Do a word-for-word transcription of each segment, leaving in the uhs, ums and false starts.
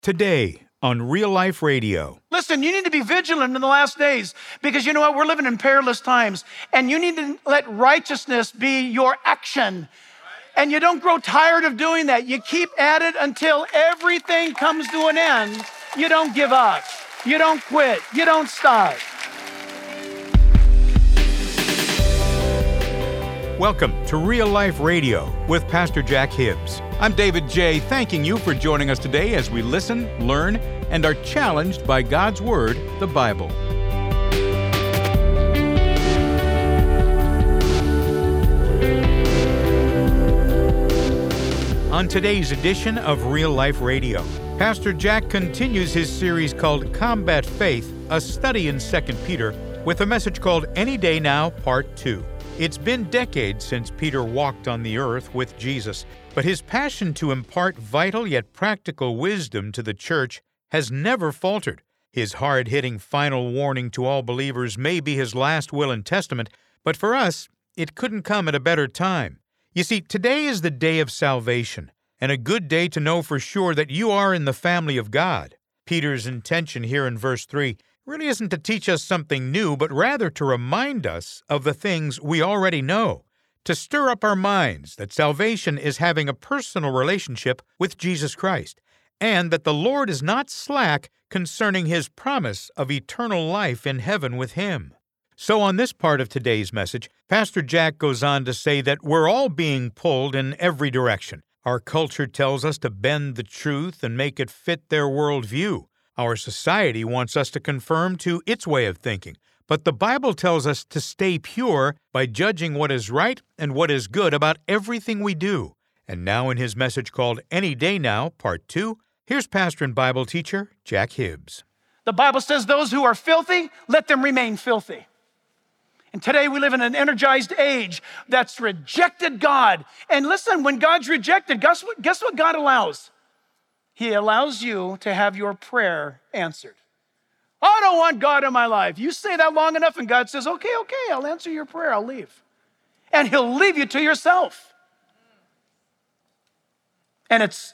Today on Real Life Radio. Listen, you need to be vigilant in the last days because you know what? We're living in perilous times, and you need to let righteousness be your action. And you don't grow tired of doing that. You keep at it until everything comes to an end. You don't give up. You don't quit. You don't stop. Welcome to Real Life Radio with Pastor Jack Hibbs. I'm David J., thanking you for joining us today as we listen, learn, and are challenged by God's Word, the Bible. On today's edition of Real Life Radio, Pastor Jack continues his series called Combat Faith, a study in Second Peter, with a message called Any Day Now, Part two. It's been decades since Peter walked on the earth with Jesus, but his passion to impart vital yet practical wisdom to the church has never faltered. His hard-hitting final warning to all believers may be his last will and testament, but for us, it couldn't come at a better time. You see, today is the day of salvation, and a good day to know for sure that you are in the family of God. Peter's intention here in verse three really isn't to teach us something new, but rather to remind us of the things we already know, to stir up our minds that salvation is having a personal relationship with Jesus Christ, and that the Lord is not slack concerning His promise of eternal life in heaven with Him. So on this part of today's message, Pastor Jack goes on to say that we're all being pulled in every direction. Our culture tells us to bend the truth and make it fit their worldview. Our society wants us to conform to its way of thinking, but the Bible tells us to stay pure by judging what is right and what is good about everything we do. And now in his message called Any Day Now, Part two, here's pastor and Bible teacher Jack Hibbs. The Bible says those who are filthy, let them remain filthy. And today we live in an energized age that's rejected God. And listen, when God's rejected, guess what, guess what God allows? He allows you to have your prayer answered. I don't want God in my life. You say that long enough and God says, okay, okay, I'll answer your prayer, I'll leave. And He'll leave you to yourself. And it's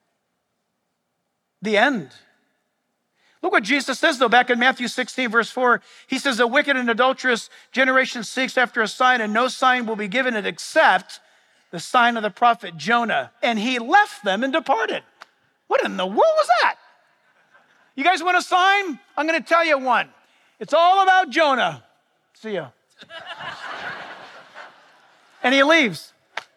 the end. Look what Jesus says, though, back in Matthew sixteen, verse four. He says, a wicked and adulterous generation seeks after a sign, and no sign will be given it except the sign of the prophet Jonah. And he left them and departed. What in the world was that? You guys want a sign? I'm going to tell you one. It's all about Jonah. See ya. And he leaves.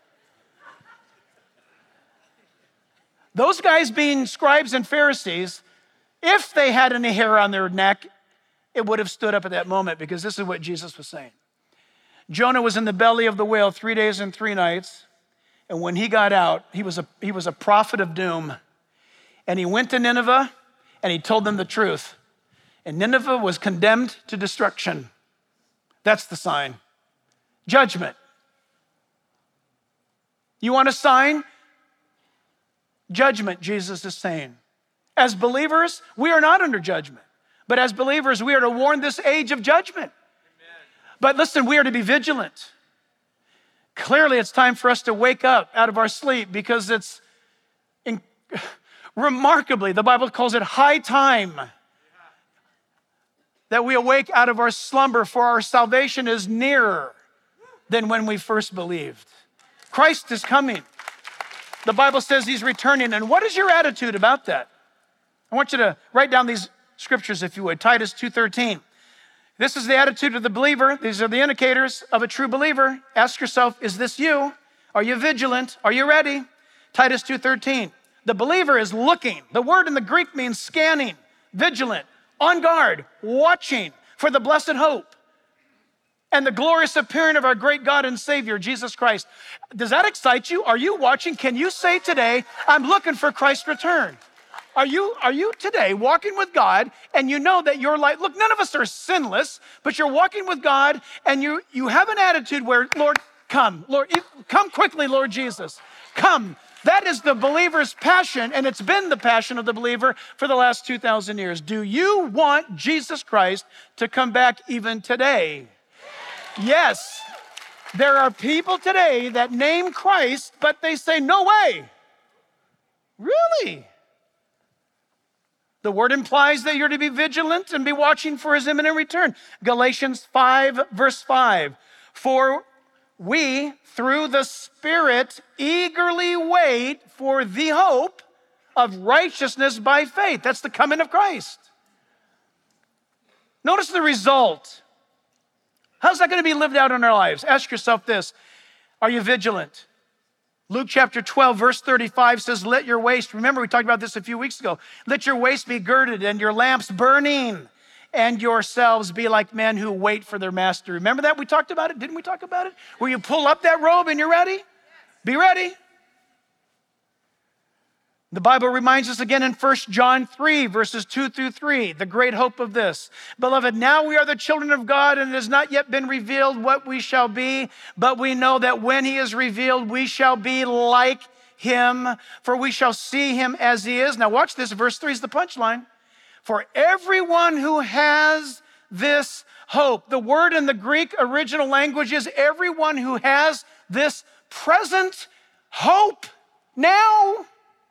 Those guys being scribes and Pharisees, if they had any hair on their neck, it would have stood up at that moment, because this is what Jesus was saying. Jonah was in the belly of the whale three days and three nights. And when he got out, he was a, he was a prophet of doom. And he went to Nineveh and he told them the truth. And Nineveh was condemned to destruction. That's the sign. Judgment. You want a sign? Judgment, Jesus is saying. As believers, we are not under judgment. But as believers, we are to warn this age of judgment. Amen. But listen, we are to be vigilant. Clearly, it's time for us to wake up out of our sleep, because it's in, remarkably, the Bible calls it high time that we awake out of our slumber, for our salvation is nearer than when we first believed. Christ is coming. The Bible says He's returning. And what is your attitude about that? I want you to write down these scriptures, if you would. Titus two thirteen. This is the attitude of the believer. These are the indicators of a true believer. Ask yourself, is this you? Are you vigilant? Are you ready? Titus two thirteen. The believer is looking. The word in the Greek means scanning, vigilant, on guard, watching for the blessed hope and the glorious appearing of our great God and Savior, Jesus Christ. Does that excite you? Are you watching? Can you say today, I'm looking for Christ's return? Are you, are you today walking with God, and you know that your life, look, none of us are sinless, but you're walking with God and you, you have an attitude where, Lord, come, Lord, come quickly, Lord Jesus, come. That is the believer's passion, and it's been the passion of the believer for the last two thousand years. Do you want Jesus Christ to come back even today? Yes. There are people today that name Christ, but they say, no way. Really? The word implies that you're to be vigilant and be watching for his imminent return. Galatians five, verse five. For we, through the Spirit, eagerly wait for the hope of righteousness by faith. That's the coming of Christ. Notice the result. How's that going to be lived out in our lives? Ask yourself this. Are you vigilant? Luke chapter twelve, verse thirty-five says, let your waist, remember we talked about this a few weeks ago, let your waist be girded and your lamps burning and yourselves be like men who wait for their master. Remember that? We talked about it. Didn't we talk about it? Where you pull up that robe and you're ready? Be ready. The Bible reminds us again in First John three, verses two through three, the great hope of this. Beloved, now we are the children of God, and it has not yet been revealed what we shall be, but we know that when he is revealed, we shall be like him, for we shall see him as he is. Now watch this, verse three is the punchline. For everyone who has this hope, the word in the Greek original language is everyone who has this present hope now,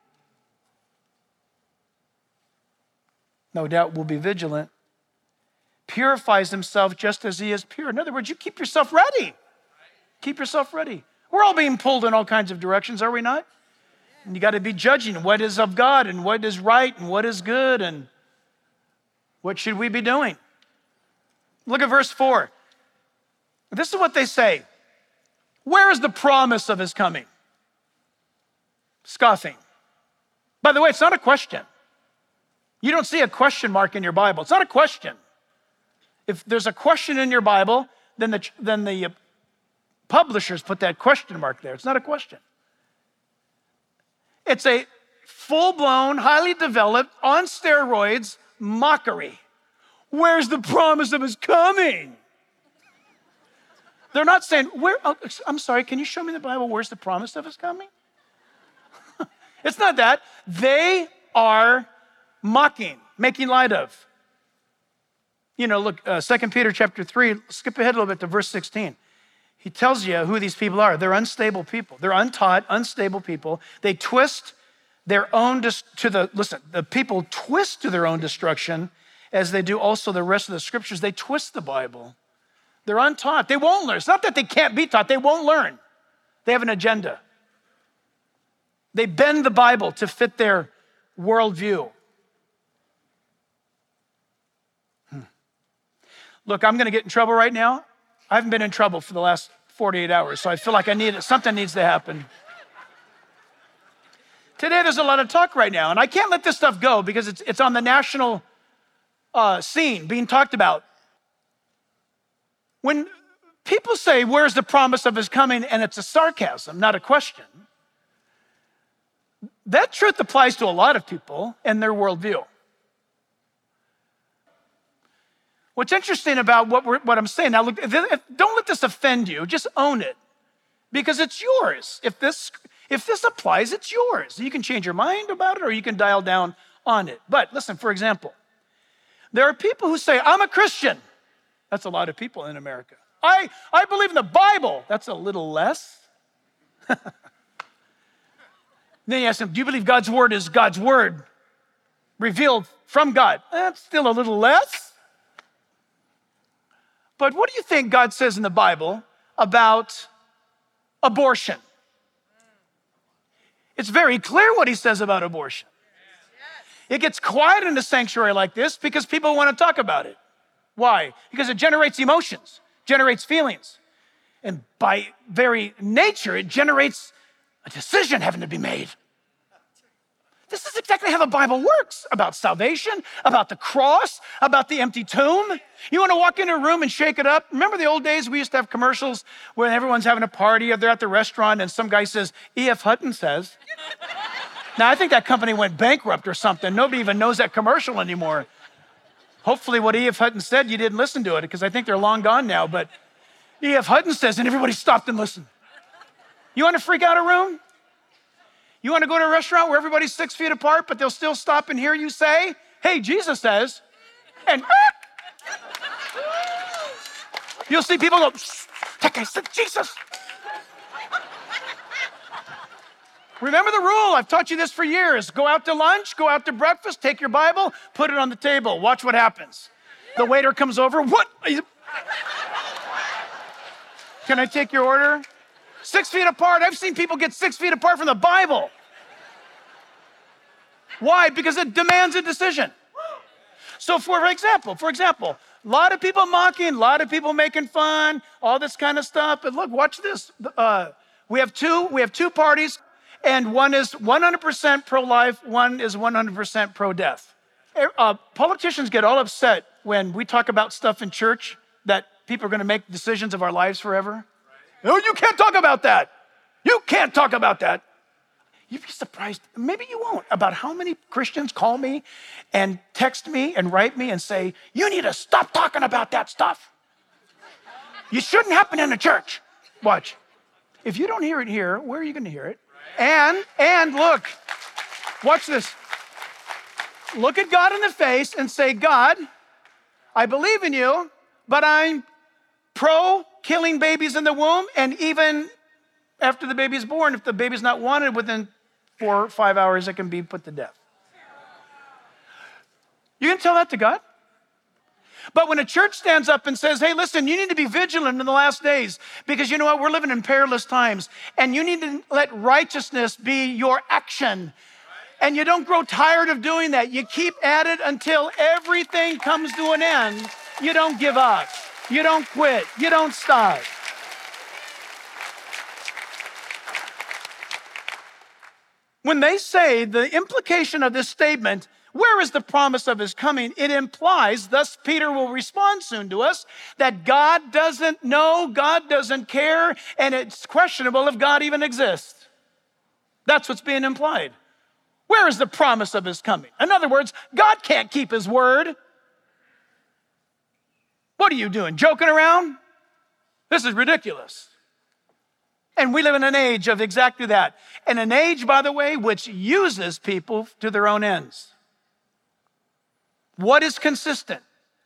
no doubt will be vigilant, purifies himself just as he is pure. In other words, you keep yourself ready. Keep yourself ready. We're all being pulled in all kinds of directions, are we not? And you got to be judging what is of God and what is right and what is good and what should we be doing. Look at verse four. This is what they say. Where is the promise of his coming? Scoffing. By the way, it's not a question. You don't see a question mark in your Bible. It's not a question. If there's a question in your Bible, then the, then the publishers put that question mark there. It's not a question. It's a full-blown, highly developed, on steroids mockery. Where's the promise of his coming? They're not saying, "Where? Oh, I'm sorry, can you show me in the Bible where's the promise of his coming?" It's not that. They are mocking, making light of. You know, look, uh, Second Peter chapter three, skip ahead a little bit to verse sixteen. He tells you who these people are. They're unstable people. They're untaught, unstable people. They twist their own, dis- to the, listen, the people twist to their own destruction as they do also the rest of the scriptures. They twist the Bible. They're untaught. They won't learn. It's not that they can't be taught. They won't learn. They have an agenda. They bend the Bible to fit their worldview. Hmm. Look, I'm going to get in trouble right now. I haven't been in trouble for the last forty-eight hours, so I feel like I need it. Something needs to happen. Today, there's a lot of talk right now, and I can't let this stuff go because it's, it's on the national uh, scene being talked about. When people say, where's the promise of his coming, and it's a sarcasm, not a question, that truth applies to a lot of people and their worldview. What's interesting about what, we're, what I'm saying, now look, if, if, don't let this offend you, just own it, because it's yours. If this, if this applies, it's yours. You can change your mind about it or you can dial down on it. But listen, for example, there are people who say, I'm a Christian. That's a lot of people in America. I, I believe in the Bible. That's a little less. Then you ask them, do you believe God's word is God's word revealed from God? That's still a little less. But what do you think God says in the Bible about abortion? It's very clear what he says about abortion. It gets quiet in a sanctuary like this because people want to talk about it. Why? Because it generates emotions, generates feelings. And by very nature, it generates a decision having to be made. This is exactly how the Bible works, about salvation, about the cross, about the empty tomb. You want to walk into a room and shake it up? Remember the old days we used to have commercials where everyone's having a party or they're at the restaurant and some guy says, E F Hutton says. Now, I think that company went bankrupt or something. Nobody even knows that commercial anymore. Hopefully what E F Hutton said, you didn't listen to it because I think they're long gone now. But E F Hutton says, and everybody stopped and listened. You want to freak out a room? You want to go to a restaurant where everybody's six feet apart, but they'll still stop and hear you say, hey, Jesus says, and you'll see people go, that guy said Jesus. Remember the rule. I've taught you this for years. Go out to lunch, go out to breakfast, take your Bible, put it on the table. Watch what happens. The waiter comes over. What? Can I take your order? Six feet apart. I've seen people get six feet apart from the Bible. Why? Because it demands a decision. So for example, for example, a lot of people mocking, a lot of people making fun, all this kind of stuff. But look, watch this. Uh, we have two, we have two parties, and one is one hundred percent pro-life, one is one hundred percent pro-death. Uh, politicians get all upset when we talk about stuff in church that people are going to make decisions of our lives forever. No, you can't talk about that. You can't talk about that. You'd be surprised, maybe you won't, about how many Christians call me and text me and write me and say, you need to stop talking about that stuff. You shouldn't happen in a church. Watch. If you don't hear it here, where are you going to hear it? And, and look, watch this. Look at God in the face and say, God, I believe in you, but I'm pro killing babies in the womb, and even after the baby's born, if the baby's not wanted within four or five hours, it can be put to death. You can tell that to God? But when a church stands up and says, hey, listen, you need to be vigilant in the last days because you know what? We're living in perilous times, and you need to let righteousness be your action. And you don't grow tired of doing that. You keep at it until everything comes to an end. You don't give up. You don't quit. You don't stop. When they say the implication of this statement, where is the promise of his coming? It implies, thus Peter will respond soon to us, that God doesn't know, God doesn't care, and it's questionable if God even exists. That's what's being implied. Where is the promise of his coming? In other words, God can't keep his word. What are you doing, joking around? This is ridiculous. And we live in an age of exactly that. And an age, by the way, which uses people to their own ends. What is consistent?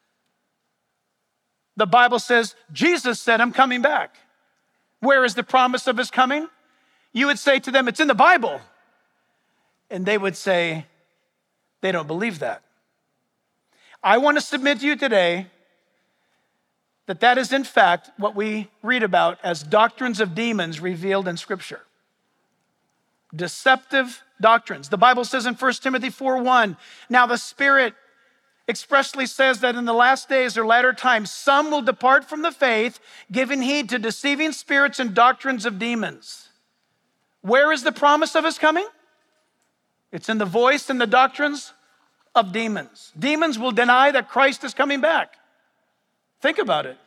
The Bible says, Jesus said, I'm coming back. Where is the promise of his coming? You would say to them, it's in the Bible. And they would say, they don't believe that. I want to submit to you today that that is in fact what we read about as doctrines of demons revealed in Scripture. Deceptive doctrines. The Bible says in First Timothy four one, now the Spirit expressly says that in the last days or latter times, some will depart from the faith, giving heed to deceiving spirits and doctrines of demons. Where is the promise of his coming? It's in the voice and the doctrines of demons. Demons will deny that Christ is coming back. Think about it.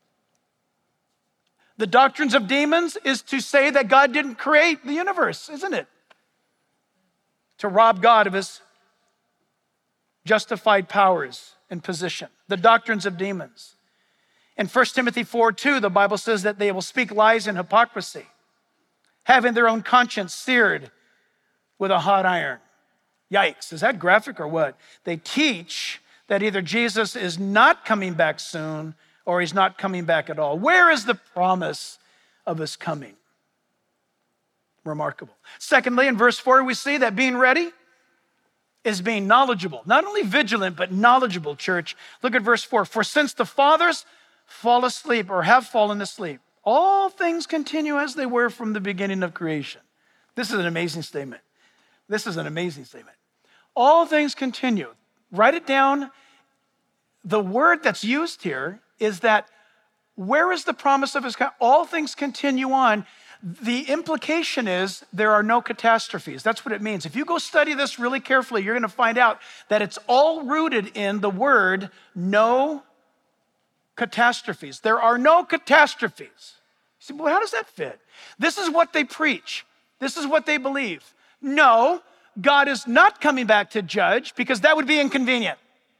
The doctrines of demons is to say that God didn't create the universe, isn't it? To rob God of his justified powers and position. The doctrines of demons. In First Timothy four two, the Bible says that they will speak lies and hypocrisy, having their own conscience seared with a hot iron. Yikes, is that graphic or what? They teach that either Jesus is not coming back soon or he's not coming back at all. Where is the promise of his coming? Remarkable. Secondly, in verse four, we see that being ready is being knowledgeable. Not only vigilant, but knowledgeable, church. Look at verse four. For since the fathers fall asleep or have fallen asleep, all things continue as they were from the beginning of creation. This is an amazing statement. This is an amazing statement. All things continue. Write it down. The word that's used here is that where is the promise of his coming? All things continue on. The implication is there are no catastrophes. That's what it means. If you go study this really carefully, you're going to find out that it's all rooted in the word no catastrophes. There are no catastrophes. You say, well, how does that fit? This is what they preach. This is what they believe. No, God is not coming back to judge because that would be inconvenient.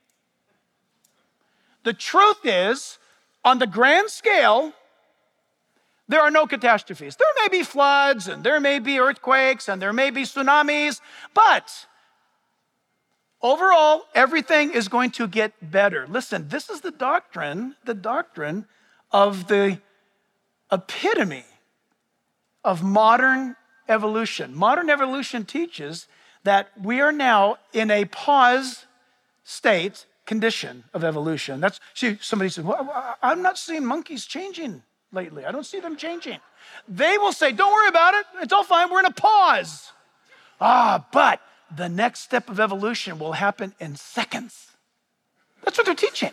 The truth is, on the grand scale, there are no catastrophes. There may be floods, and there may be earthquakes, and there may be tsunamis, but overall, everything is going to get better. Listen, this is the doctrine, the doctrine of the epitome of modern evolution. Modern evolution teaches that we are now in a pause state condition of evolution. That's, see, somebody said, well, I'm not seeing monkeys changing lately. I don't see them changing. They will say, don't worry about it. It's all fine. We're in a pause. Ah, but the next step of evolution will happen in seconds. That's what they're teaching.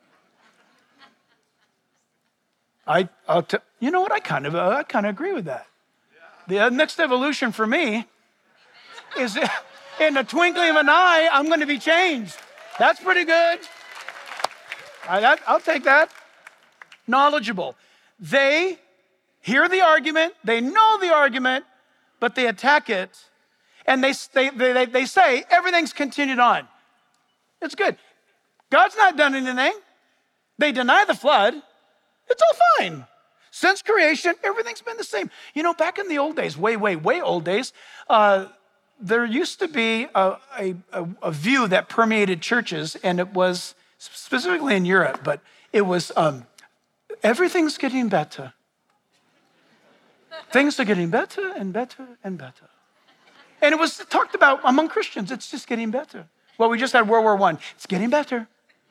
I, I'll t- you know what? I kind of, uh, I kind of agree with that. The uh, next evolution for me is in the twinkling of an eye, I'm going to be changed. That's pretty good. I, that, I'll take that. Knowledgeable. They hear the argument, they know the argument, but they attack it, and they, they, they, they say everything's continued on. It's good. God's not done anything. They deny the flood. It's all fine. Since creation, everything's been the same. You know, back in the old days, way, way, way old days, uh, there used to be a, a, a view that permeated churches, and it was specifically in Europe, but it was um, everything's getting better. Things are getting better and better and better. And it was talked about among Christians, it's just getting better. Well, we just had World War One. It's getting better.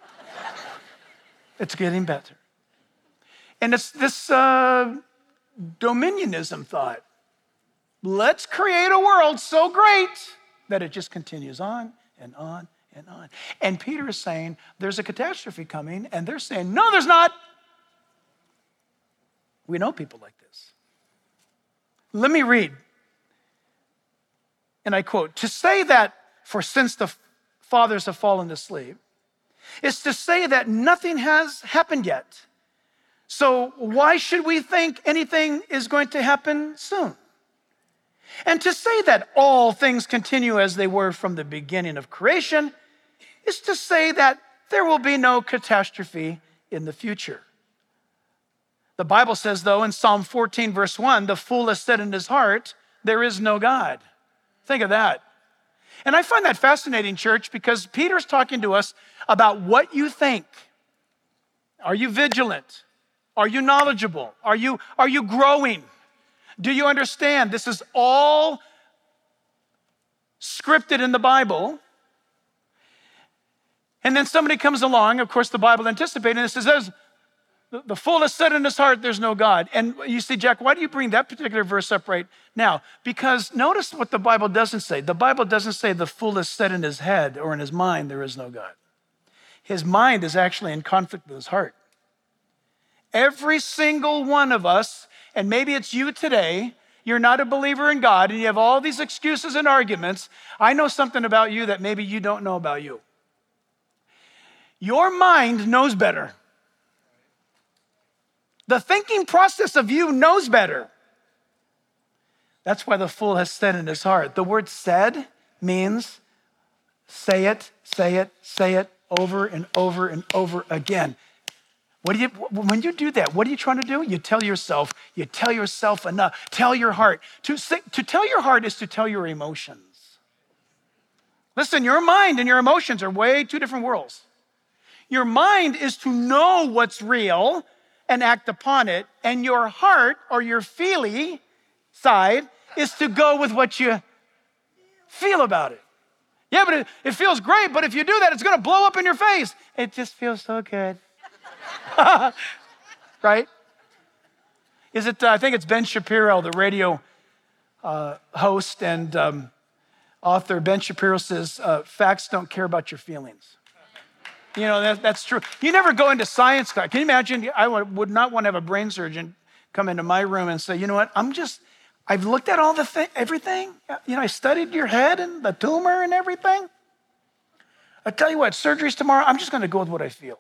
It's getting better. And it's this uh, dominionism thought. Let's create a world so great that it just continues on and on and on. And Peter is saying there's a catastrophe coming, and they're saying, no, there's not. We know people like this. Let me read. And I quote, to say that, for since the fathers have fallen asleep, is to say that nothing has happened yet. So why should we think anything is going to happen soon? And to say that all things continue as they were from the beginning of creation is to say that there will be no catastrophe in the future. The Bible says, though, in Psalm fourteen, verse one, the fool has said in his heart, there is no God. Think of that. And I find that fascinating, church, because Peter's talking to us about what you think. Are you vigilant? Are you knowledgeable? Are you, are you growing? Do you understand? This is all scripted in the Bible. And then somebody comes along, of course, the Bible anticipating, and it says, there's, the fool has said in his heart, there's no God. And you see, Jack, why do you bring that particular verse up right now? Because notice what the Bible doesn't say. The Bible doesn't say the fool has said in his head or in his mind, there is no God. His mind is actually in conflict with his heart. Every single one of us, and maybe it's you today, you're not a believer in God, and you have all these excuses and arguments. I know something about you that maybe you don't know about you. Your mind knows better. The thinking process of you knows better. That's why the fool has said in his heart. The word said means say it, say it, say it over and over and over again. What do you, when you do that, what are you trying to do? You tell yourself, you tell yourself enough. Tell your heart. To, say, to tell your heart is to tell your emotions. Listen, your mind and your emotions are way two different worlds. Your mind is to know what's real and act upon it, and your heart or your feely side is to go with what you feel about it. Yeah, but it, it feels great, but if you do that, it's gonna blow up in your face. It just feels so good. Right? Is it, uh, I think it's Ben Shapiro, the radio uh, host and um, author. Ben Shapiro says, uh, facts don't care about your feelings. You know, that, that's true. You never go into science class. Can you imagine? I would not want to have a brain surgeon come into my room and say, you know what, I'm just, I've looked at all the thing, everything. You know, I studied your head and the tumor and everything. I tell you what, surgery's tomorrow. I'm just going to go with what I feel.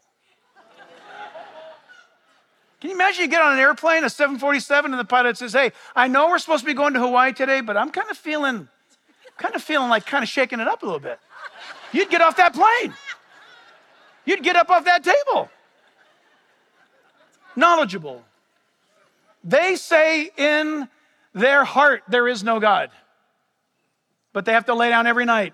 Can you imagine you get on an airplane, a seven forty-seven, and the pilot says, hey, I know we're supposed to be going to Hawaii today, but I'm kind of feeling, kind of feeling like kind of shaking it up a little bit. You'd get off that plane. You'd get up off that table. Knowledgeable. They say in their heart there is no God, but they have to lay down every night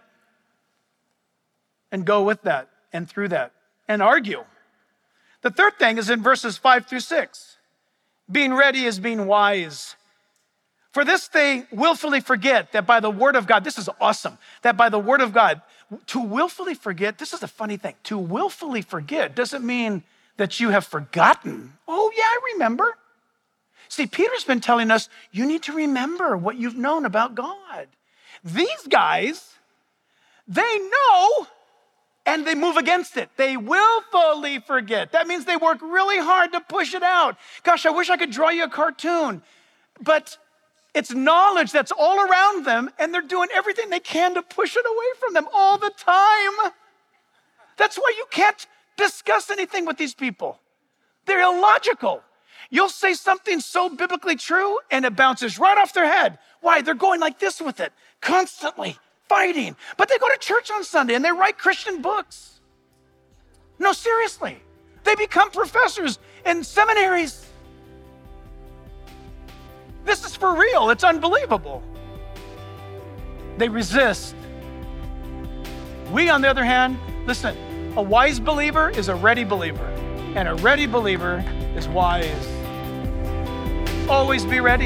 and go with that and through that and argue. The third thing is in verses five through six. Being ready is being wise. For this they willfully forget that by the word of God, this is awesome, that by the word of God, to willfully forget, this is a funny thing. To willfully forget doesn't mean that you have forgotten. Oh yeah, I remember. See, Peter's been telling us, you need to remember what you've known about God. These guys, they know and they move against it. They willfully forget. That means they work really hard to push it out. Gosh, I wish I could draw you a cartoon, but it's knowledge that's all around them, and they're doing everything they can to push it away from them all the time. That's why you can't discuss anything with these people. They're illogical. You'll say something so biblically true, and it bounces right off their head. Why? They're going like this with it, constantly fighting. But they go to church on Sunday, and they write Christian books. No, seriously. They become professors in seminaries. This is for real. It's unbelievable. They resist. We, on the other hand, listen, a wise believer is a ready believer, and a ready believer is wise. Always be ready.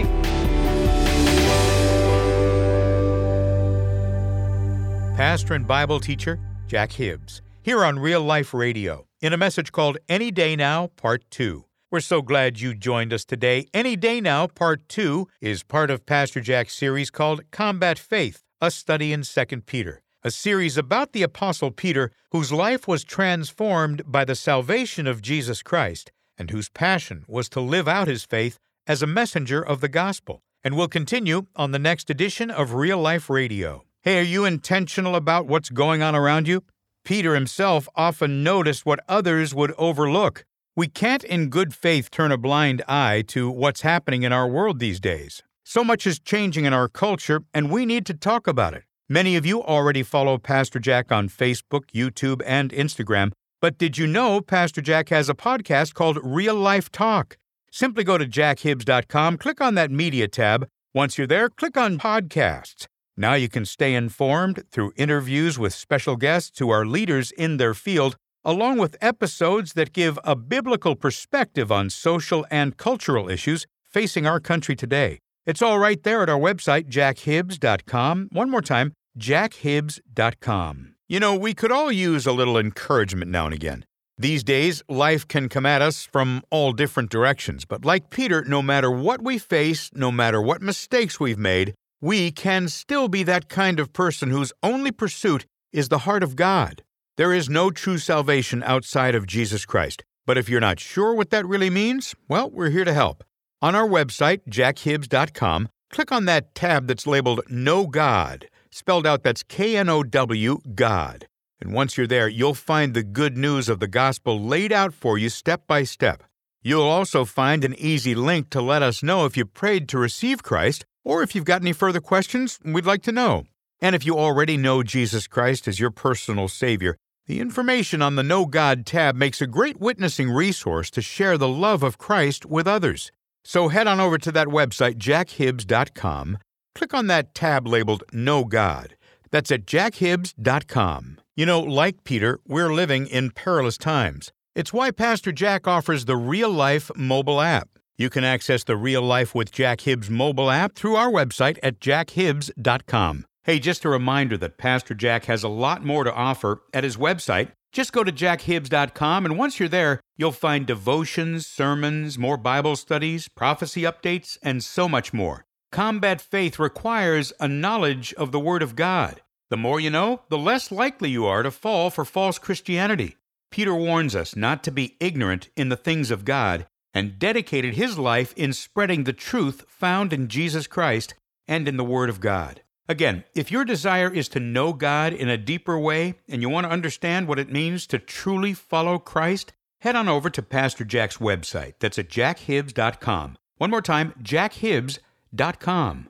Pastor and Bible teacher Jack Hibbs, here on Real Life Radio, in a message called Any Day Now, Part two. We're so glad you joined us today. Any Day Now, Part two is part of Pastor Jack's series called Combat Faith, a study in Second Peter, a series about the Apostle Peter, whose life was transformed by the salvation of Jesus Christ, and whose passion was to live out his faith as a messenger of the gospel. And we'll continue on the next edition of Real Life Radio. Hey, are you intentional about what's going on around you? Peter himself often noticed what others would overlook. We can't in good faith turn a blind eye to what's happening in our world these days. So much is changing in our culture, and we need to talk about it. Many of you already follow Pastor Jack on Facebook, YouTube, and Instagram, but did you know Pastor Jack has a podcast called Real Life Talk? Simply go to jack hibbs dot com, click on that media tab. Once you're there, click on podcasts. Now you can stay informed through interviews with special guests who are leaders in their field, along with episodes that give a biblical perspective on social and cultural issues facing our country today. It's all right there at our website, jack hibbs dot com. One more time, jack hibbs dot com. You know, we could all use a little encouragement now and again. These days, life can come at us from all different directions, but like Peter, no matter what we face, no matter what mistakes we've made, we can still be that kind of person whose only pursuit is the heart of God. There is no true salvation outside of Jesus Christ. But if you're not sure what that really means, well, we're here to help. On our website, jack hibbs dot com, click on that tab that's labeled Know God. Spelled out, that's K N O W, God. And once you're there, you'll find the good news of the gospel laid out for you step by step. You'll also find an easy link to let us know if you prayed to receive Christ, or if you've got any further questions, we'd like to know. And if you already know Jesus Christ as your personal Savior, the information on the Know God tab makes a great witnessing resource to share the love of Christ with others. So head on over to that website, jack hibbs dot com. Click on that tab labeled Know God. That's at jack hibbs dot com. You know, like Peter, we're living in perilous times. It's why Pastor Jack offers the Real Life mobile app. You can access the Real Life with Jack Hibbs mobile app through our website at jack hibbs dot com. Hey, just a reminder that Pastor Jack has a lot more to offer at his website. Just go to jack hibbs dot com, and once you're there, you'll find devotions, sermons, more Bible studies, prophecy updates, and so much more. Combat faith requires a knowledge of the Word of God. The more you know, the less likely you are to fall for false Christianity. Peter warns us not to be ignorant in the things of God, and dedicated his life in spreading the truth found in Jesus Christ and in the Word of God. Again, if your desire is to know God in a deeper way and you want to understand what it means to truly follow Christ, head on over to Pastor Jack's website. That's at jack hibbs dot com. One more time, jack hibbs dot com.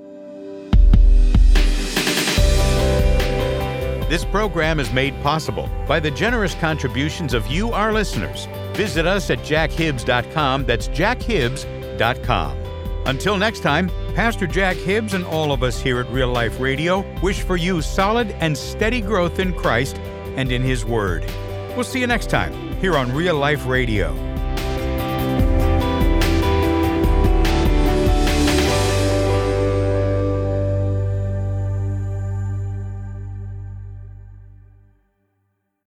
This program is made possible by the generous contributions of you, our listeners. Visit us at jack hibbs dot com. That's jack hibbs dot com. Until next time, Pastor Jack Hibbs and all of us here at Real Life Radio wish for you solid and steady growth in Christ and in His Word. We'll see you next time here on Real Life Radio.